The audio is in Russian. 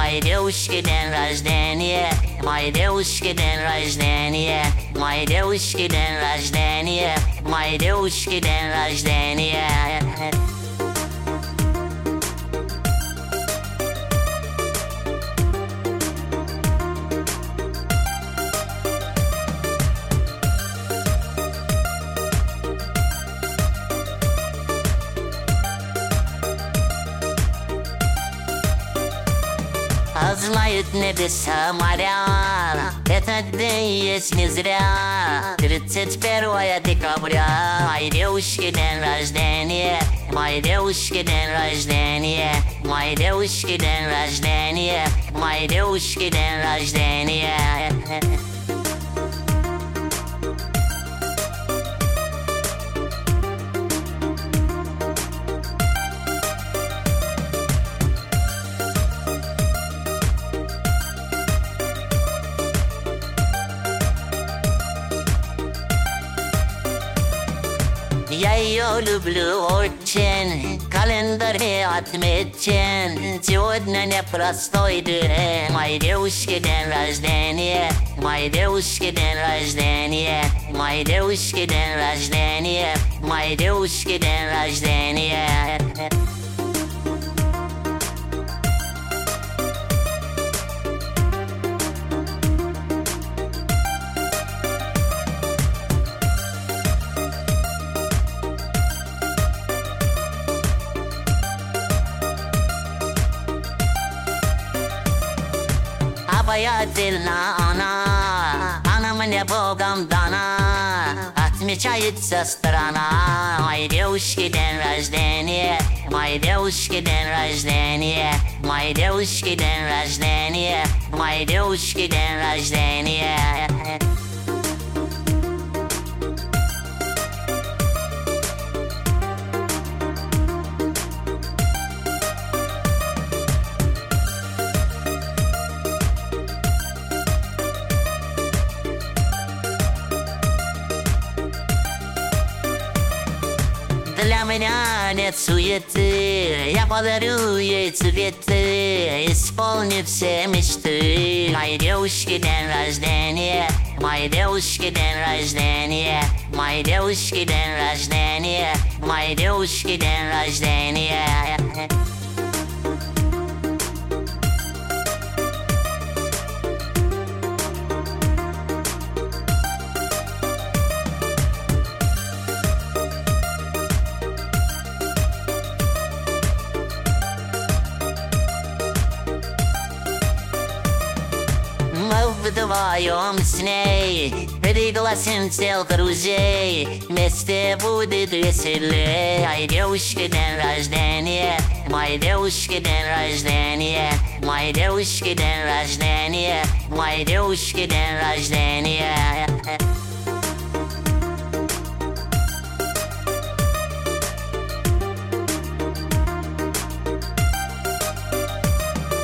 Моей девушке день рождения, моей девушке день рождения, моей девушке день рождения, моей девушке день рождения. А знают небеса моря, этот день есть не зря. 31 декабря, моей девушке день рождения, моей девушке день рождения, моей девушке день рождения, моей девушке день рождения. Я ее люблю очень, календаре отмечен. Сегодня непростой день, моей девушке день рождения, моей девушке день рождения, моей девушке день рождения, моей девушке день рождения. Обаятельна она мне Богом дана. Отмечается страна, моей девушке день рождения, моей девушке день рождения, моей девушке день рождения, моей девушке день рождения. Для меня нет суеты, я подарю ей цветы, исполню все мечты. Моей девушке день рождения, моей девушке день рождения, моей девушке день рождения, моей девушке день рождения. Мы вдвоем с ней пригласим всех друзей, вместе будет веселее. Моей девушке день рождения, моей девушке день рождения, моей девушке день рождения, моей девушке день рождения.